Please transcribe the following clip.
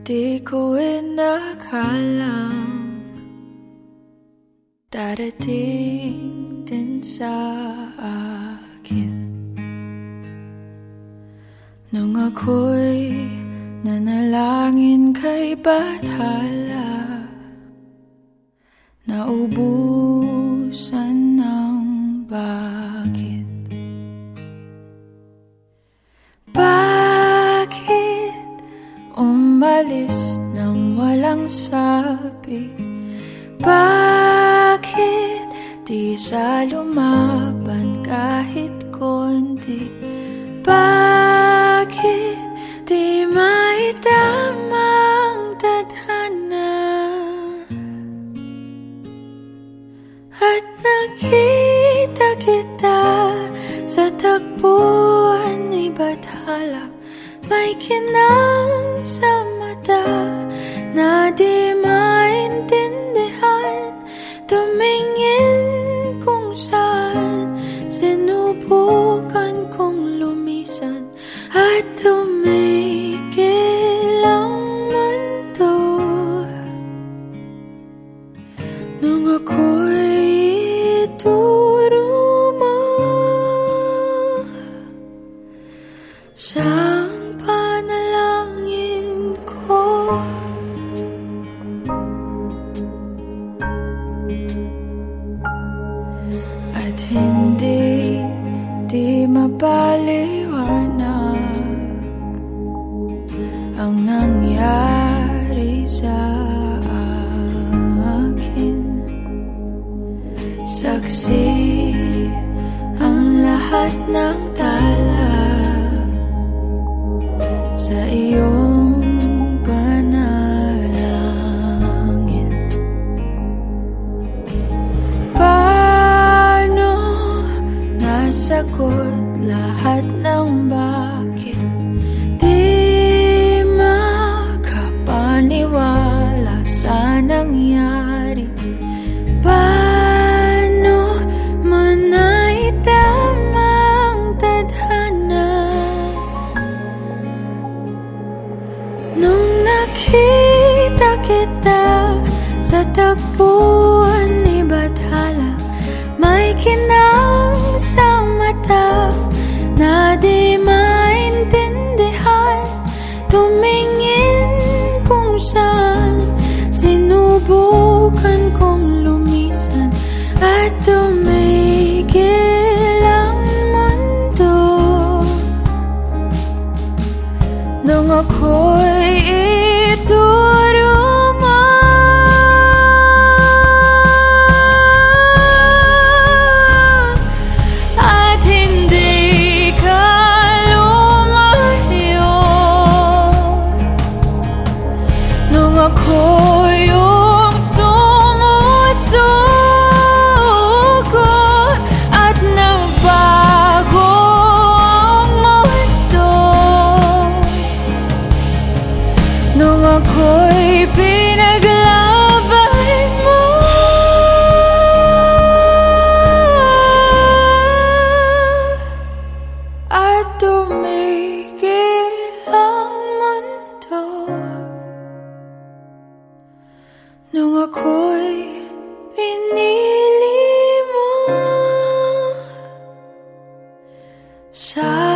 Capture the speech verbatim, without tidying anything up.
di ko inakalang darating din sa akin. Nung ako'y nanalangin kay Bathala, naubusan ng bakit. Bakit umalis nang walang sabi? Bakit di siya lumaban kahit konti? Bakit di maitamang tadhana? At nakita kita sa tagpuan ni Bathala, may kinang sa mata na di maintindihan. Tumingin kung saan, sinubukan kong lumisan at tumigil ang mundo. Nung ako'y ituro mo siyang panalangin ko. At hindi di mapaliwanag ang nangyari sa akin. Saksi ang lahat ng tala sa iyong panalangin. Paano nasagot lahat ng bakit? Di makapaniwala sa nangyari. Paano mo naitamang tadhana? Nung nakita kita sa tagpuan ni Bathala, may kinang sa mata na di maintindihan. Tumingin kung saan, sinubukan kong lumisan at tumigil ang mundo. Nung ako'y ituro mo at hindi ka lumayo. Nung ako yung sumusuko at nagbago ang mundo. Nung ako'y pinaglaban mo at tumigil ang mundo. Nung ako'y pinili mo sa